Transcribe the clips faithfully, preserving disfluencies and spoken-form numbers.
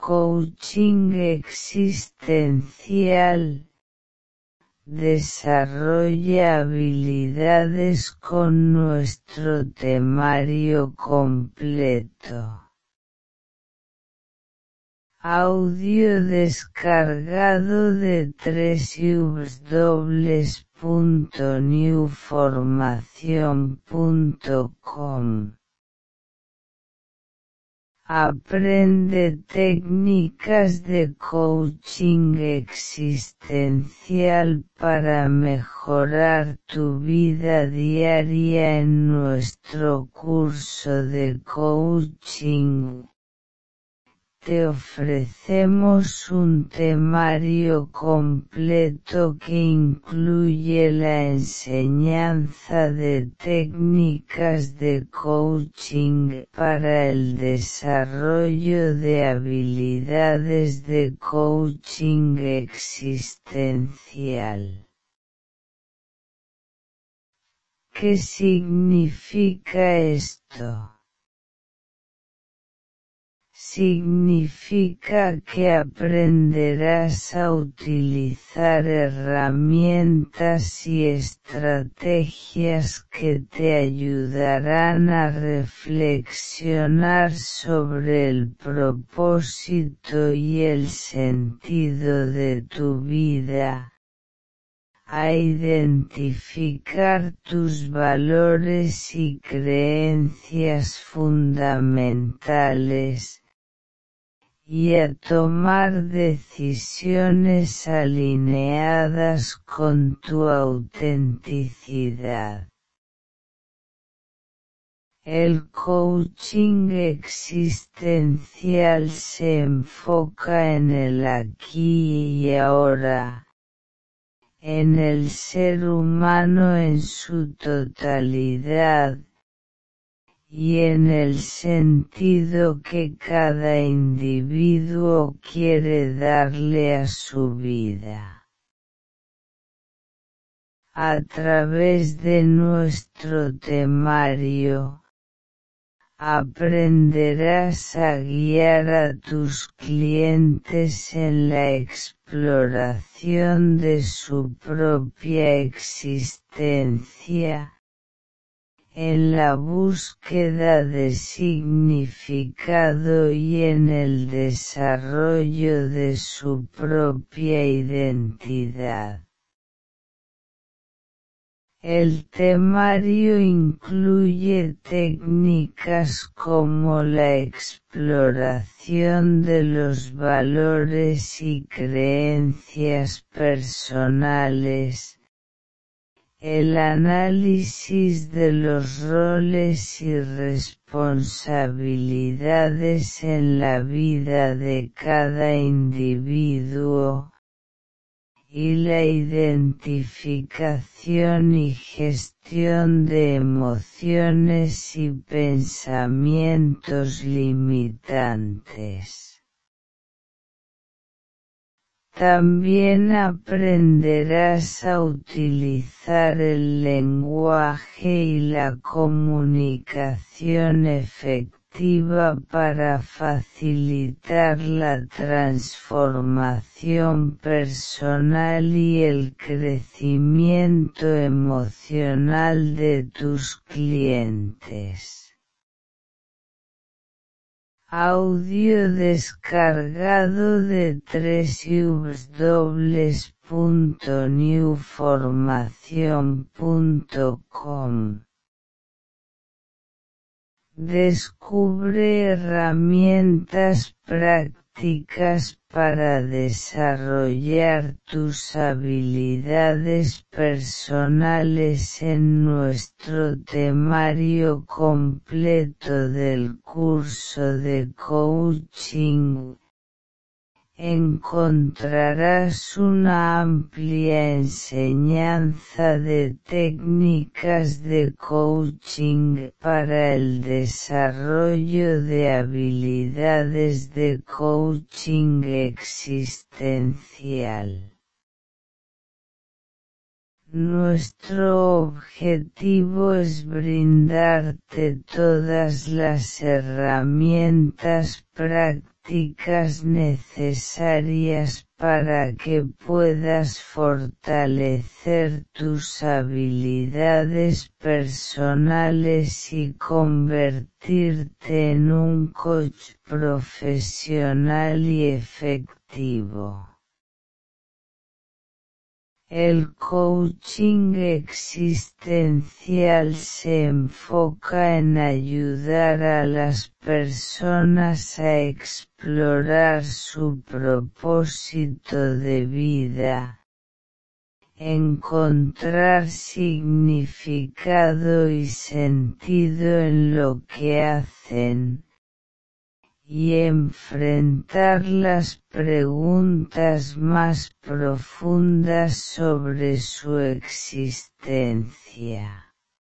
coaching existencial. Desarrolla habilidades con nuestro temario completo. Audio descargado de w w w punto new formación punto com. Aprende técnicas de coaching existencial para mejorar tu vida diaria en nuestro curso de coaching. Te ofrecemos un temario completo que incluye la enseñanza de técnicas de coaching para el desarrollo de habilidades de coaching existencial. ¿Qué significa esto? Significa que aprenderás a utilizar herramientas y estrategias que te ayudarán a reflexionar sobre el propósito y el sentido de tu vida, a identificar tus valores y creencias fundamentales, y a tomar decisiones alineadas con tu autenticidad. El coaching existencial se enfoca en el aquí y ahora, en el ser humano en su totalidad, y en el sentido que cada individuo quiere darle a su vida. A través de nuestro temario, aprenderás a guiar a tus clientes en la exploración de su propia existencia, en la búsqueda de significado y en el desarrollo de su propia identidad. El temario incluye técnicas como la exploración de los valores y creencias personales, el análisis de los roles y responsabilidades en la vida de cada individuo, y la identificación y gestión de emociones y pensamientos limitantes. También aprenderás a utilizar el lenguaje y la comunicación efectiva para facilitar la transformación personal y el crecimiento emocional de tus clientes. Audio descargado de w w w punto new formación punto com. Descubre herramientas prácticas para desarrollar tus habilidades personales en nuestro temario completo del curso de coaching. Encontrarás una amplia enseñanza de técnicas de coaching para el desarrollo de habilidades de coaching existencial. Nuestro objetivo es brindarte todas las herramientas prácticas prácticas necesarias para que puedas fortalecer tus habilidades personales y convertirte en un coach profesional y efectivo. El coaching existencial se enfoca en ayudar a las personas a explorar su propósito de vida, encontrar significado y sentido en lo que hacen, y enfrentar las preguntas más profundas sobre su existencia.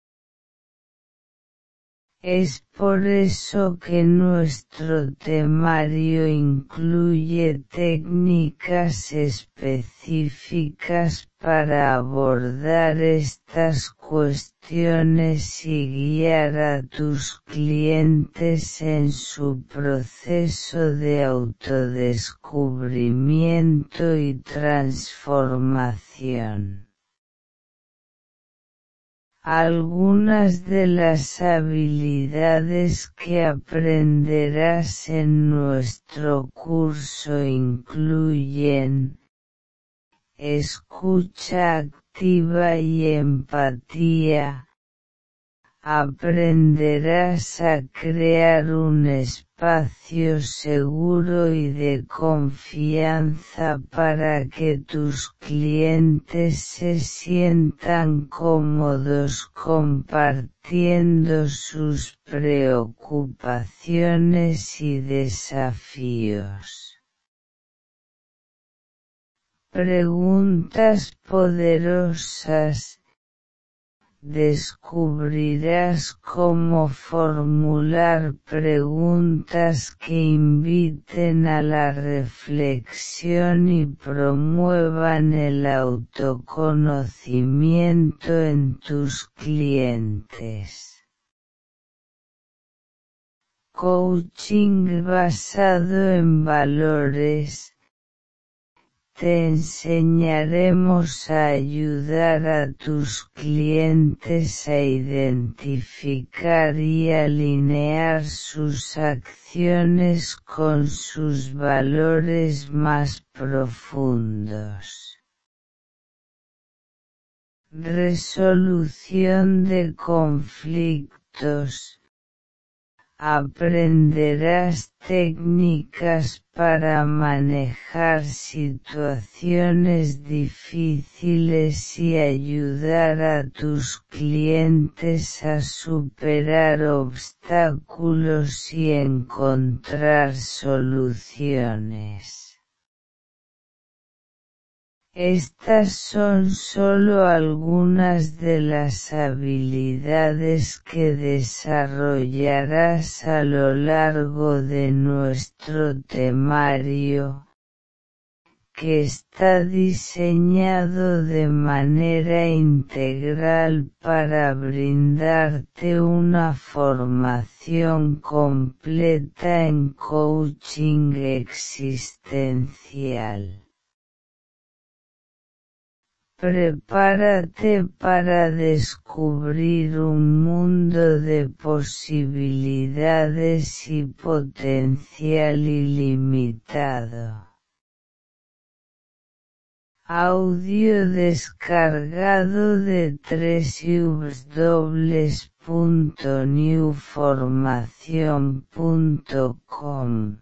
Es por eso que nuestro temario incluye técnicas específicas para abordar estas cuestiones y guiar a tus clientes en su proceso de autodescubrimiento y transformación. Algunas de las habilidades que aprenderás en nuestro curso incluyen escucha activa y empatía. Aprenderás a crear un espacio seguro y de confianza para que tus clientes se sientan cómodos compartiendo sus preocupaciones y desafíos. Preguntas poderosas. Descubrirás cómo formular preguntas que inviten a la reflexión y promuevan el autoconocimiento en tus clientes. Coaching basado en valores. Te enseñaremos a ayudar a tus clientes a identificar y alinear sus acciones con sus valores más profundos. Resolución de conflictos. Aprenderás técnicas para manejar situaciones difíciles y ayudar a tus clientes a superar obstáculos y encontrar soluciones. Estas son solo algunas de las habilidades que desarrollarás a lo largo de nuestro temario, que está diseñado de manera integral para brindarte una formación completa en coaching existencial. Prepárate para descubrir un mundo de posibilidades y potencial ilimitado. Audio descargado de doble u doble u doble u punto new formación punto com.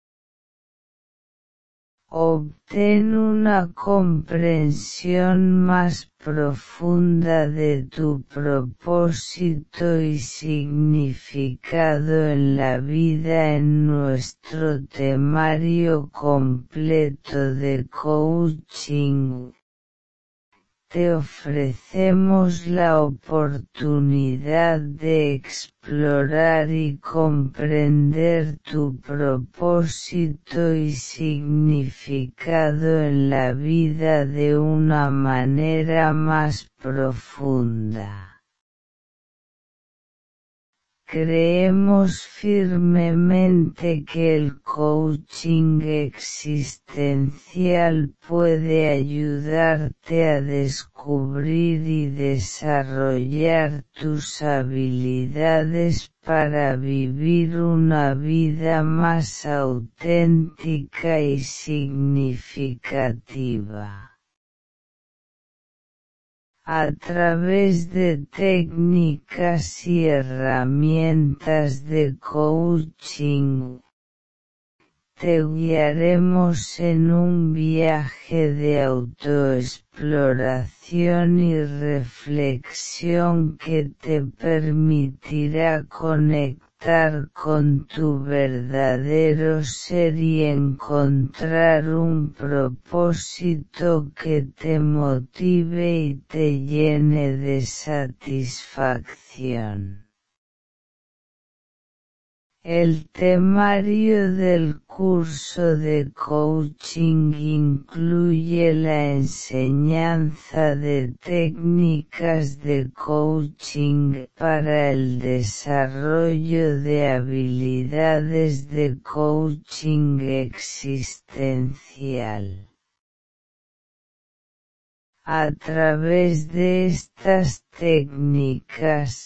Obtén una comprensión más profunda de tu propósito y significado en la vida en nuestro temario completo de coaching. Te ofrecemos la oportunidad de explorar y comprender tu propósito y significado en la vida de una manera más profunda. Creemos firmemente que el coaching existencial puede ayudarte a descubrir y desarrollar tus habilidades para vivir una vida más auténtica y significativa. A través de técnicas y herramientas de coaching, te guiaremos en un viaje de autoexploración y reflexión que te permitirá conectar con tu verdadero ser y encontrar un propósito que te motive y te llene de satisfacción. El temario del curso de coaching incluye la enseñanza de técnicas de coaching para el desarrollo de habilidades de coaching existencial. A través de estas técnicas,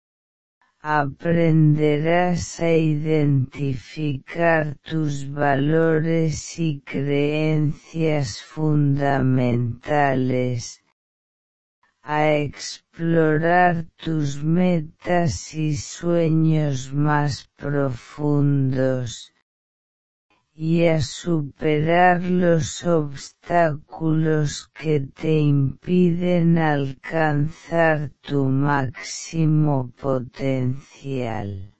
aprenderás a identificar tus valores y creencias fundamentales, a explorar tus metas y sueños más profundos, y a superar los obstáculos que te impiden alcanzar tu máximo potencial.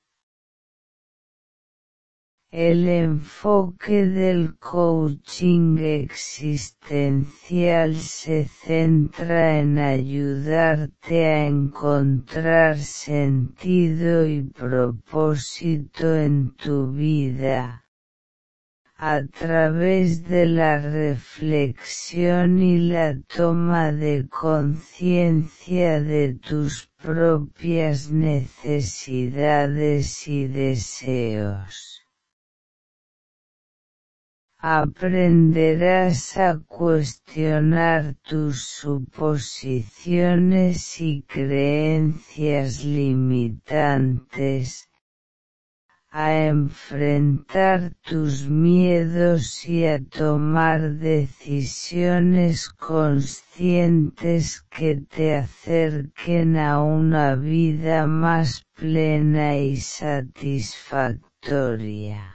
El enfoque del coaching existencial se centra en ayudarte a encontrar sentido y propósito en tu vida, a través de la reflexión y la toma de conciencia de tus propias necesidades y deseos. Aprenderás a cuestionar tus suposiciones y creencias limitantes, a enfrentar tus miedos y a tomar decisiones conscientes que te acerquen a una vida más plena y satisfactoria.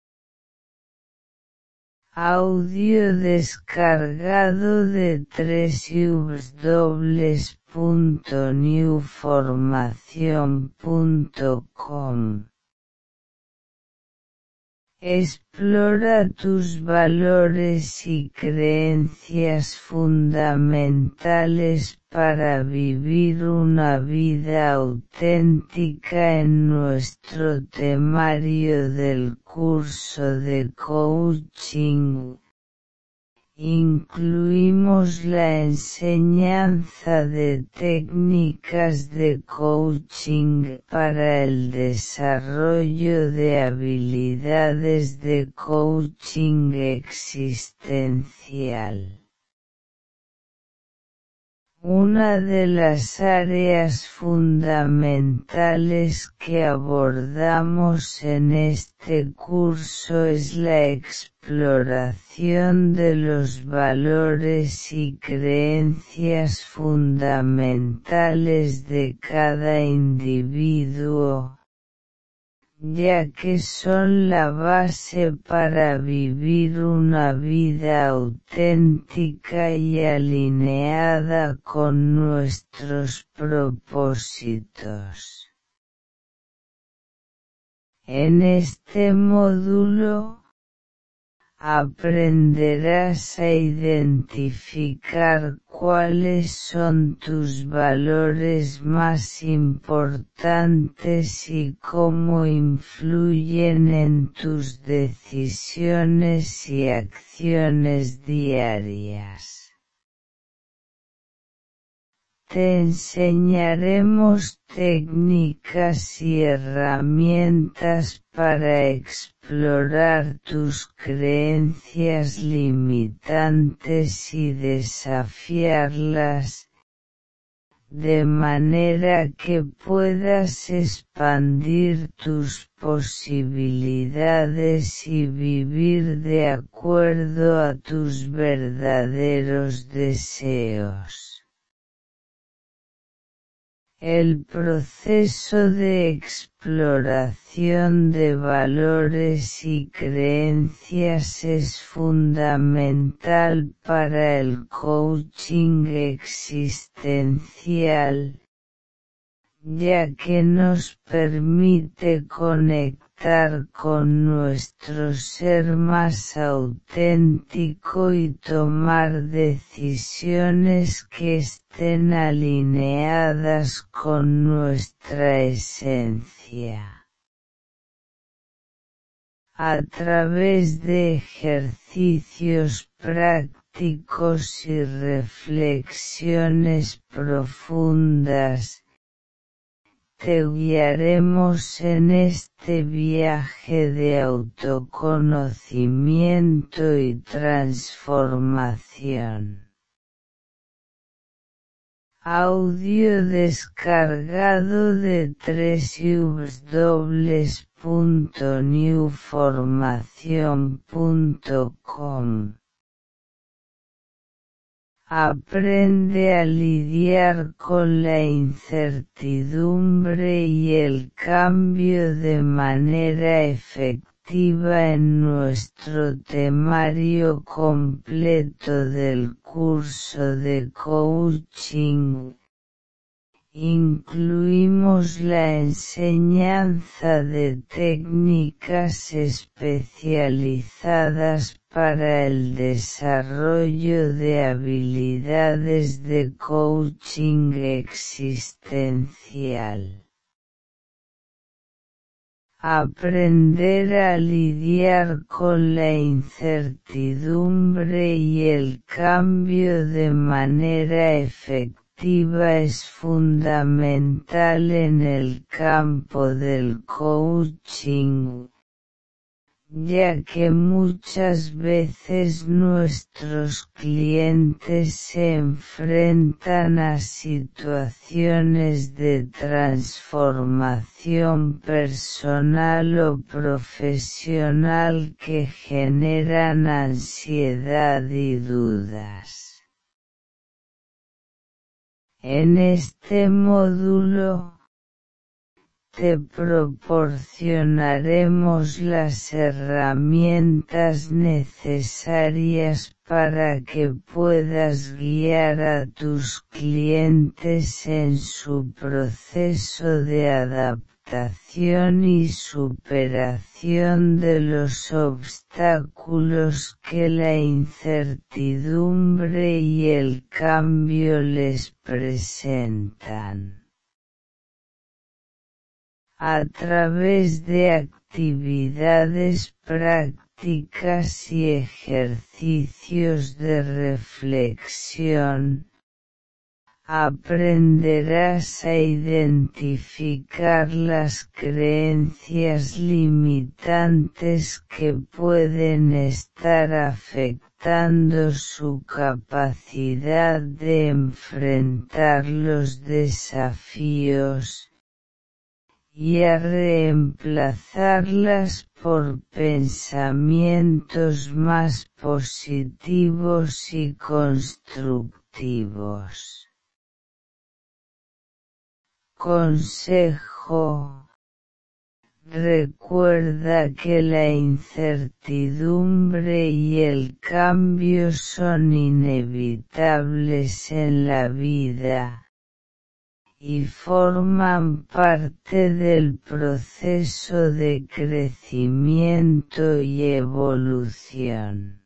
Audio descargado de doble u doble u doble u punto new formación punto com. Explora tus valores y creencias fundamentales para vivir una vida auténtica en nuestro temario del curso de coaching. Incluimos la enseñanza de técnicas de coaching para el desarrollo de habilidades de coaching existencial. Una de las áreas fundamentales que abordamos en este curso es la exploración de los valores y creencias fundamentales de cada individuo, ya que son la base para vivir una vida auténtica y alineada con nuestros propósitos. En este módulo, aprenderás a identificar cuáles son tus valores más importantes y cómo influyen en tus decisiones y acciones diarias. Te enseñaremos técnicas y herramientas para explorar tus creencias limitantes y desafiarlas, de manera que puedas expandir tus posibilidades y vivir de acuerdo a tus verdaderos deseos. El proceso de exploración de valores y creencias es fundamental para el coaching existencial, ya que nos permite conectar con nuestro ser más auténtico y tomar decisiones que estén alineadas con nuestra esencia. A través de ejercicios prácticos y reflexiones profundas, te guiaremos en este viaje de autoconocimiento y transformación. Audio descargado de doble u doble u doble u punto new formación punto com. Aprende a lidiar con la incertidumbre y el cambio de manera efectiva en nuestro temario completo del curso de coaching. Incluimos la enseñanza de técnicas especializadas para el desarrollo de habilidades de coaching existencial. Aprender a lidiar con la incertidumbre y el cambio de manera efectiva es fundamental en el campo del coaching, ya que muchas veces nuestros clientes se enfrentan a situaciones de transformación personal o profesional que generan ansiedad y dudas. En este módulo, te proporcionaremos las herramientas necesarias para que puedas guiar a tus clientes en su proceso de adaptación y superación de los obstáculos que la incertidumbre y el cambio les presentan. A través de actividades prácticas y ejercicios de reflexión, aprenderás a identificar las creencias limitantes que pueden estar afectando su capacidad de enfrentar los desafíos, y a reemplazarlas por pensamientos más positivos y constructivos. Consejo: recuerda que la incertidumbre y el cambio son inevitables en la vida, y forman parte del proceso de crecimiento y evolución.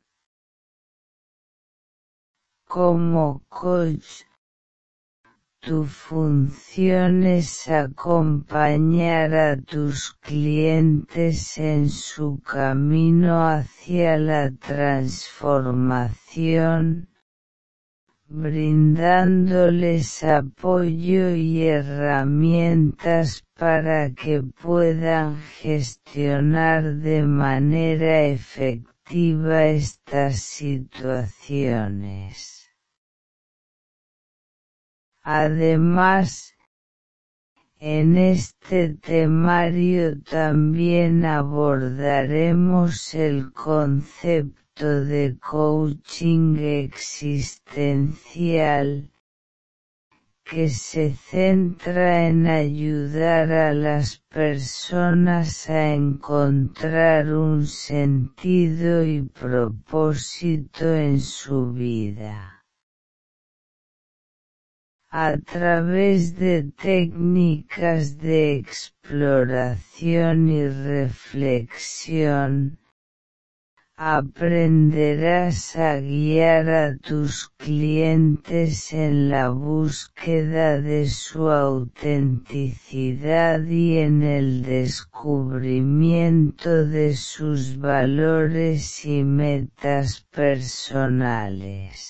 Como coach, tu función es acompañar a tus clientes en su camino hacia la transformación, brindándoles apoyo y herramientas para que puedan gestionar de manera efectiva estas situaciones. Además, en este temario también abordaremos el concepto de coaching existencial, que se centra en ayudar a las personas a encontrar un sentido y propósito en su vida. A través de técnicas de exploración y reflexión, aprenderás a guiar a tus clientes en la búsqueda de su autenticidad y en el descubrimiento de sus valores y metas personales.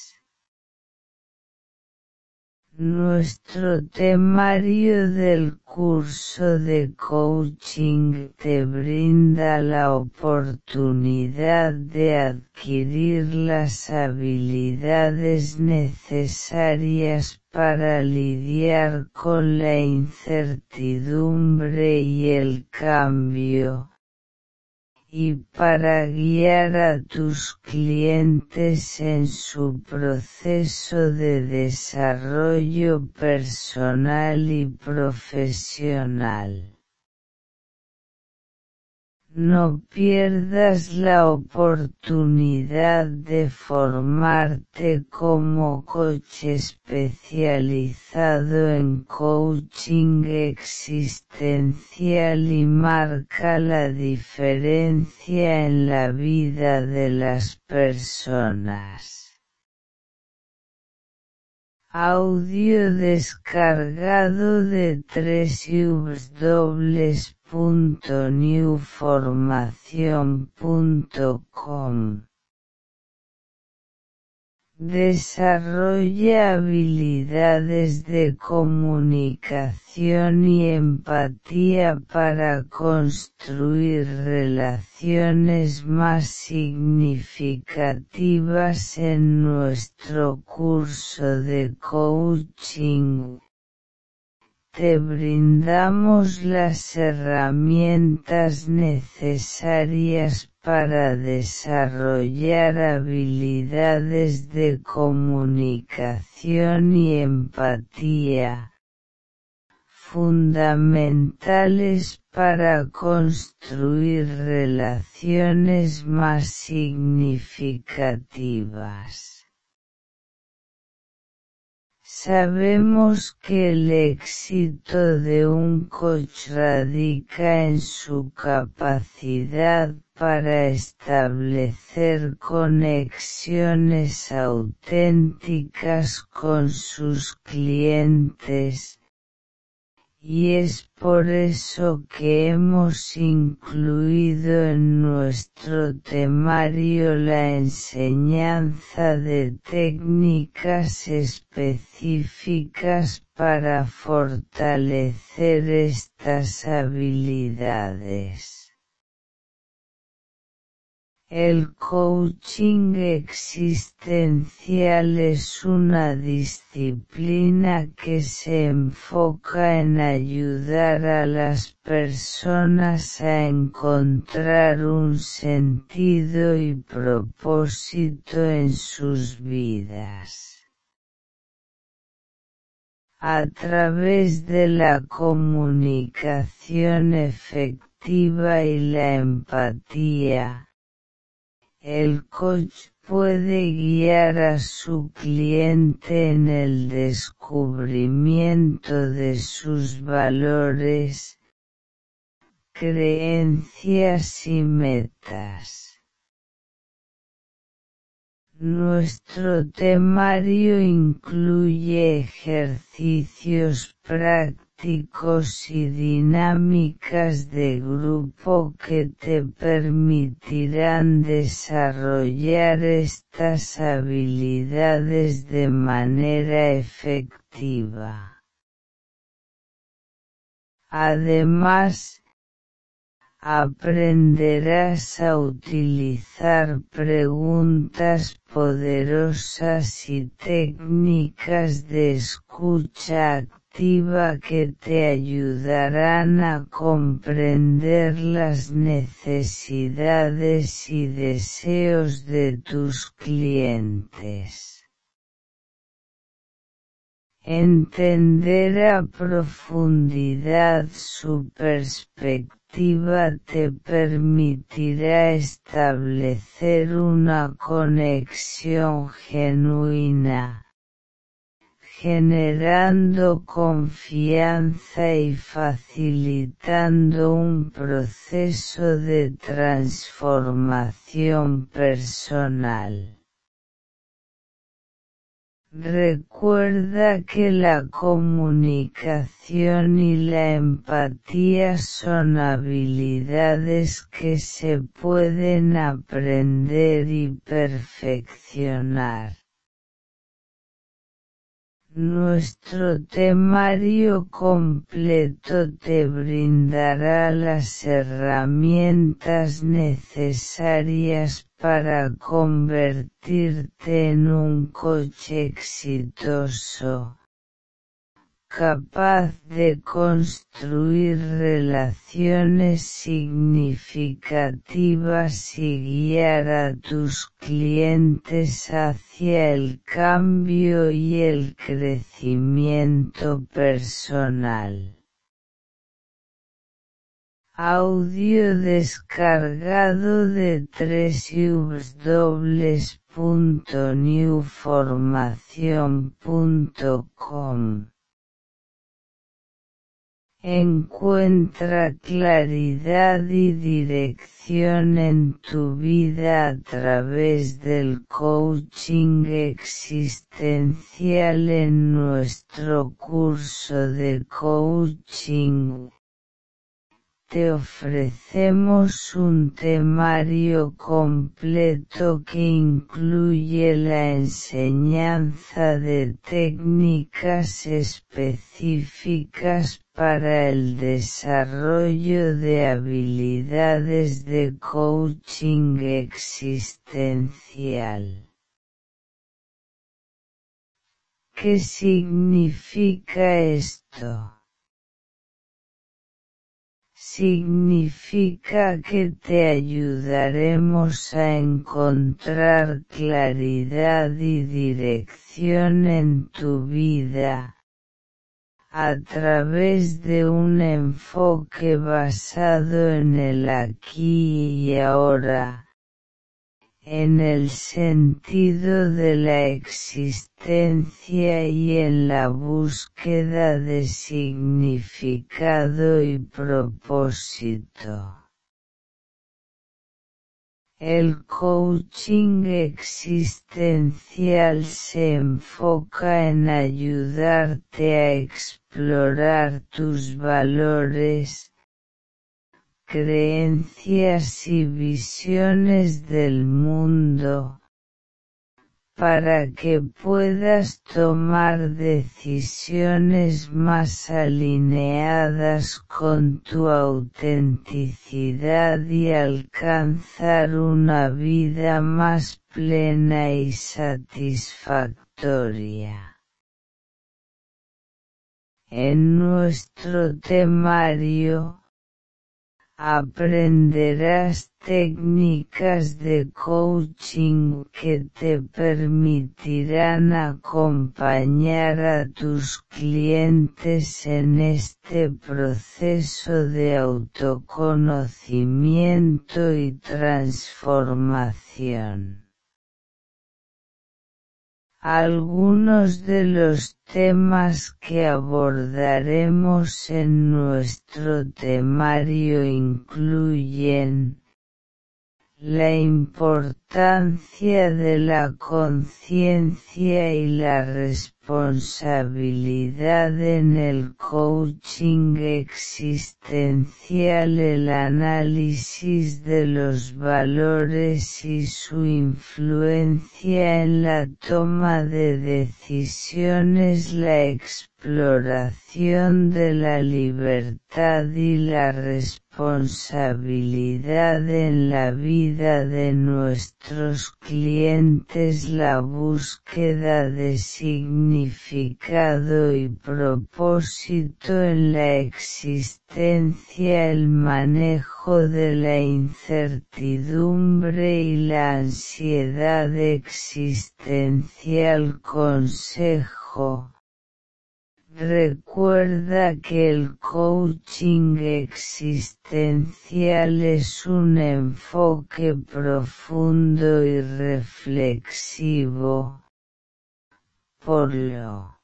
Nuestro temario del curso de coaching te brinda la oportunidad de adquirir las habilidades necesarias para lidiar con la incertidumbre y el cambio, y para guiar a tus clientes en su proceso de desarrollo personal y profesional. No pierdas la oportunidad de formarte como coach especializado en coaching existencial y marca la diferencia en la vida de las personas. Audio descargado de doble u doble u doble u punto new formación punto com. Desarrolla habilidades de comunicación y empatía para construir relaciones más significativas en nuestro curso de coaching. Te brindamos las herramientas necesarias para desarrollar habilidades de comunicación y empatía, fundamentales para construir relaciones más significativas. Sabemos que el éxito de un coach radica en su capacidad para establecer conexiones auténticas con sus clientes, y es por eso que hemos incluido en nuestro temario la enseñanza de técnicas específicas para fortalecer estas habilidades. El coaching existencial es una disciplina que se enfoca en ayudar a las personas a encontrar un sentido y propósito en sus vidas. A través de la comunicación efectiva y la empatía, el coach puede guiar a su cliente en el descubrimiento de sus valores, creencias y metas. Nuestro temario incluye ejercicios prácticos prácticos y dinámicas de grupo que te permitirán desarrollar estas habilidades de manera efectiva. Además, aprenderás a utilizar preguntas poderosas y técnicas de escucha activa que te ayudarán a comprender las necesidades y deseos de tus clientes. Entender a profundidad su perspectiva te permitirá establecer una conexión genuina, generando confianza y facilitando un proceso de transformación personal. Recuerda que la comunicación y la empatía son habilidades que se pueden aprender y perfeccionar. Nuestro temario completo te brindará las herramientas necesarias para convertirte en un coach exitoso, capaz de construir relaciones significativas y guiar a tus clientes hacia el cambio y el crecimiento personal. Audio descargado de doble u doble u doble u punto new formación punto com. Encuentra claridad y dirección en tu vida a través del coaching existencial en nuestro curso de coaching. Te ofrecemos un temario completo que incluye la enseñanza de técnicas específicas para el desarrollo de habilidades de coaching existencial. ¿Qué significa esto? Significa que te ayudaremos a encontrar claridad y dirección en tu vida, a través de un enfoque basado en el aquí y ahora, en el sentido de la existencia y en la búsqueda de significado y propósito. El coaching existencial se enfoca en ayudarte a explorar tus valores, creencias y visiones del mundo, para que puedas tomar decisiones más alineadas con tu autenticidad y alcanzar una vida más plena y satisfactoria. En nuestro temario, aprenderás técnicas de coaching que te permitirán acompañar a tus clientes en este proceso de autoconocimiento y transformación. Algunos de los temas que abordaremos en nuestro temario incluyen La importancia de la conciencia y la responsabilidad en el coaching existencial. El análisis de los valores y su influencia en la toma de decisiones. La exploración de la libertad y la responsabilidad en la vida de nuestros clientes. La búsqueda de significado y propósito en la existencia. El manejo de la incertidumbre y la ansiedad existencial. Consejo: recuerda que el coaching existencial es un enfoque profundo y reflexivo, por lo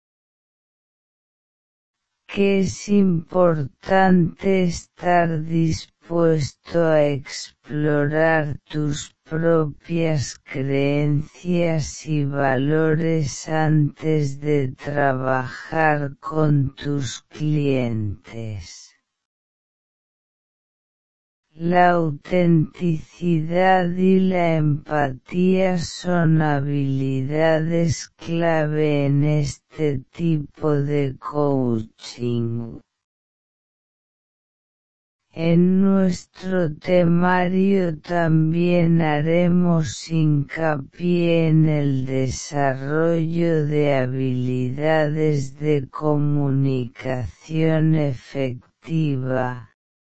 que es importante estar dispuesto a explorar tus propias creencias y valores antes de trabajar con tus clientes. La autenticidad y la empatía son habilidades clave en este tipo de coaching. En nuestro temario también haremos hincapié en el desarrollo de habilidades de comunicación efectiva,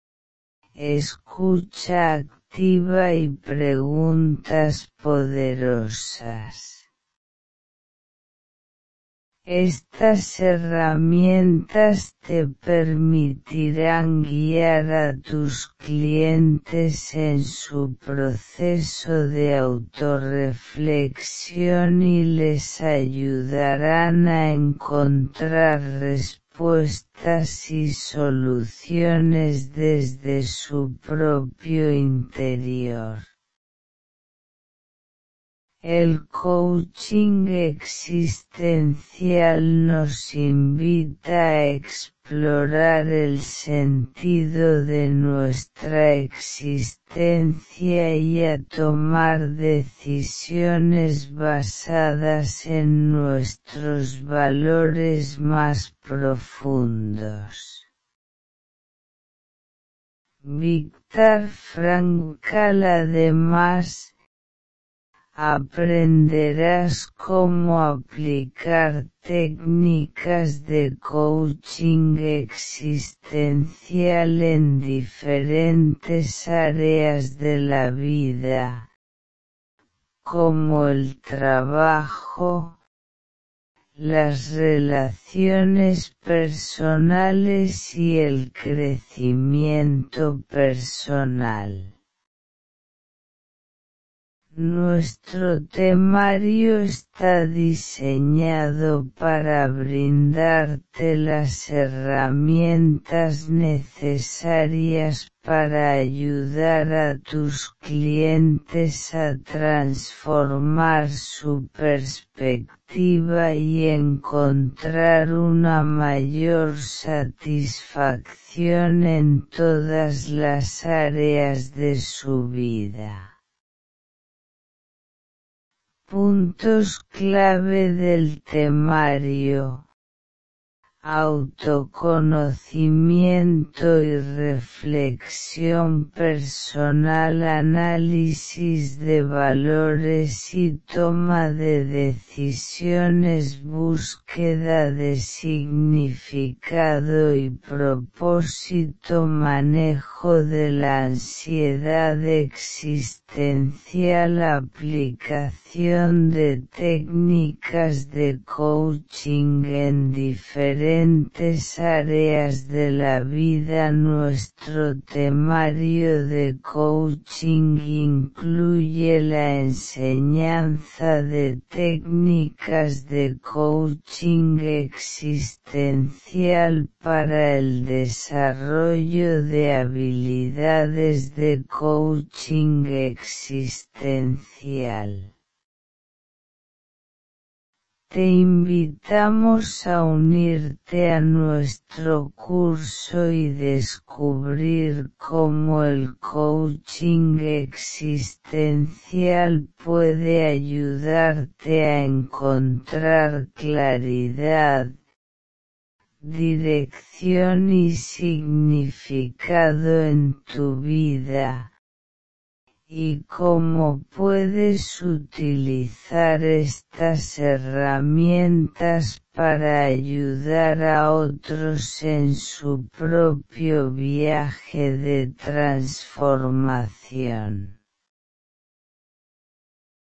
escucha activa y preguntas poderosas. Estas herramientas te permitirán guiar a tus clientes en su proceso de autorreflexión y les ayudarán a encontrar respuestas y soluciones desde su propio interior. El coaching existencial nos invita a explorar el sentido de nuestra existencia y a tomar decisiones basadas en nuestros valores más profundos. Viktor Frankl. Además, aprenderás cómo aplicar técnicas de coaching existencial en diferentes áreas de la vida, como el trabajo, las relaciones personales y el crecimiento personal. Nuestro temario está diseñado para brindarte las herramientas necesarias para ayudar a tus clientes a transformar su perspectiva y encontrar una mayor satisfacción en todas las áreas de su vida. Puntos clave del temario: autoconocimiento y reflexión personal, análisis de valores y toma de decisiones, búsqueda de significado y propósito, manejo de la ansiedad existencial, aplicación de técnicas de coaching en diferentes diferentes áreas de la vida. Nuestro temario de coaching incluye la enseñanza de técnicas de coaching existencial para el desarrollo de habilidades de coaching existencial. Te invitamos a unirte a nuestro curso y descubrir cómo el coaching existencial puede ayudarte a encontrar claridad, dirección y significado en tu vida, y cómo puedes utilizar estas herramientas para ayudar a otros en su propio viaje de transformación.